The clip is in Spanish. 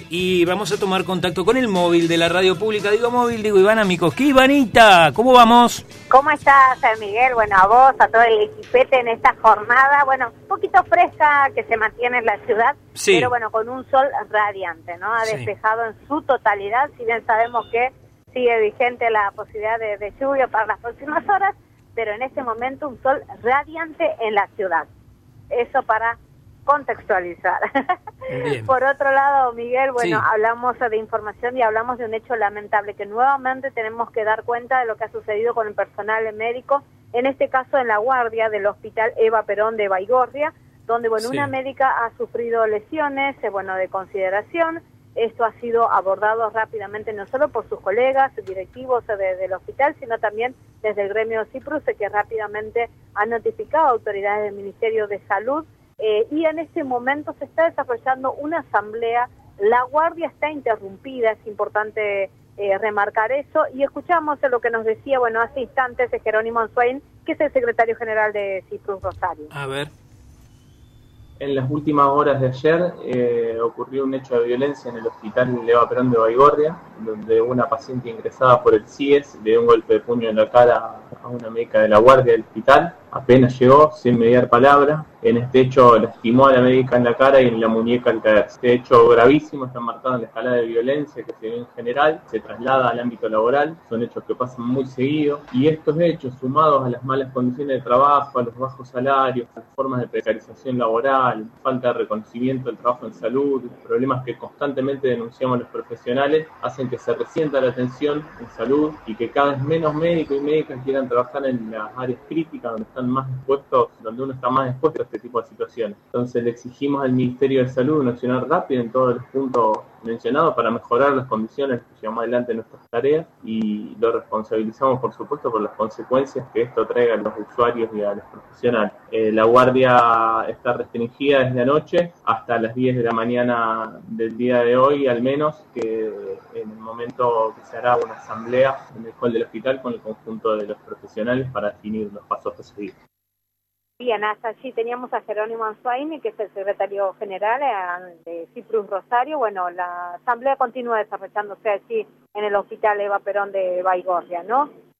y vamos a tomar contacto con el móvil de la radio pública. Digo móvil, digo Ivana Mikoski. Ivanita, ¿cómo vamos? ¿Cómo estás, Miguel? Bueno, a vos, a todo el equipete en esta jornada, bueno, un poquito fresca que se mantiene en la ciudad, sí, pero bueno, con un sol radiante, ¿no? Ha despejado en su totalidad, si bien sabemos que sigue vigente la posibilidad de lluvia para las próximas horas, pero en este momento un sol radiante en la ciudad. Eso para contextualizar. Bien. Por otro lado, Miguel, bueno, Sí, hablamos de información y hablamos de un hecho lamentable, que nuevamente tenemos que dar cuenta de lo que ha sucedido con el personal médico, en este caso en la guardia del Hospital Eva Perón de Baigorria, donde, bueno, sí, una médica ha sufrido lesiones, bueno, de consideración. Esto ha sido abordado rápidamente no solo por sus colegas, directivos del hospital, sino también desde el gremio Ciprus, que rápidamente han notificado a autoridades del Ministerio de Salud. Y en este momento se está desarrollando una asamblea, la guardia está interrumpida, es importante remarcar eso, y escuchamos lo que nos decía, bueno, hace instantes Jerónimo Answain, que es el secretario general de Ciprus Rosario. a ver. En las últimas horas de ayer ocurrió un hecho de violencia en el hospital Eva Perón de Baigorria, donde una paciente ingresada por el CIES le dio un golpe de puño en la cara a una médica de la guardia del hospital. Apenas llegó, sin mediar palabra. En este hecho lastimó a la médica en la cara y en la muñeca al caer. Este hecho gravísimo está marcado en la escalada de violencia que se ve en general, se traslada al ámbito laboral, son hechos que pasan muy seguido, y estos hechos, sumados a las malas condiciones de trabajo, a los bajos salarios, a las formas de precarización laboral, falta de reconocimiento del trabajo en salud, problemas que constantemente denunciamos los profesionales, hacen que se resienta la atención en salud y que cada vez menos médicos y médicas quieran trabajar en las áreas críticas donde están más expuestos, donde uno está más expuesto a este tipo de situaciones. Entonces le exigimos al Ministerio de Salud un accionar rápido en todos los puntos mencionados para mejorar las condiciones que llevamos adelante nuestras tareas, y lo responsabilizamos, por supuesto, por las consecuencias que esto traiga a los usuarios y a los profesionales. La guardia está restringida desde anoche hasta las 10 de la mañana del día de hoy, al menos, que en el momento que se hará una asamblea en el hall del hospital con el conjunto de los profesionales para definir los pasos a seguir. Bien, hasta allí teníamos a Jerónimo Answain, que es el secretario general de Ciprus Rosario. Bueno, la asamblea continúa desarrollándose allí en el Hospital Eva Perón de Baigorria, ¿no?